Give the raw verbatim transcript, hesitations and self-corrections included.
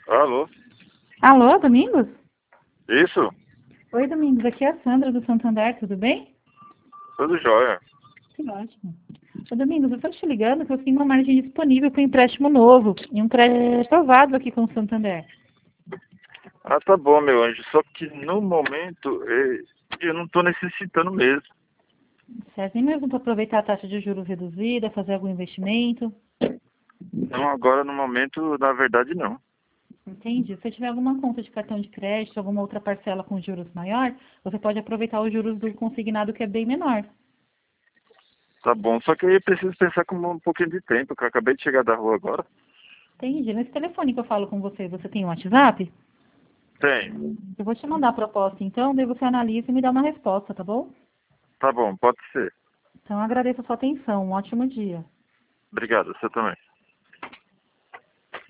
Alô? Alô, Domingos? Isso? Oi, Domingos. Aqui é a Sandra do Santander, tudo bem? Tudo jóia. Que ótimo. Ô, Domingos, eu estou te ligando porque eu tenho uma margem disponível para um empréstimo novo e um crédito aprovado aqui com o Santander. Ah, tá bom, meu anjo. Só que no momento eh, eu não tô necessitando mesmo. Certo? Nem mesmo para aproveitar a taxa de juros reduzida, fazer algum investimento. Não, agora no momento, na verdade, não. Entende? Se tiver alguma conta de cartão de crédito, alguma outra parcela com juros maior, você pode aproveitar os juros do consignado que é bem menor. Tá bom. Só que aí eu preciso pensar com um pouquinho de tempo, que eu acabei de chegar da rua agora. Entende? Nesse telefone que eu falo com você, você tem um WhatsApp? Tem. Eu vou te mandar a proposta então, daí você analisa e me dá uma resposta, tá bom? Tá bom, pode ser. Então agradeço a sua atenção. Um ótimo dia. Obrigado, você também.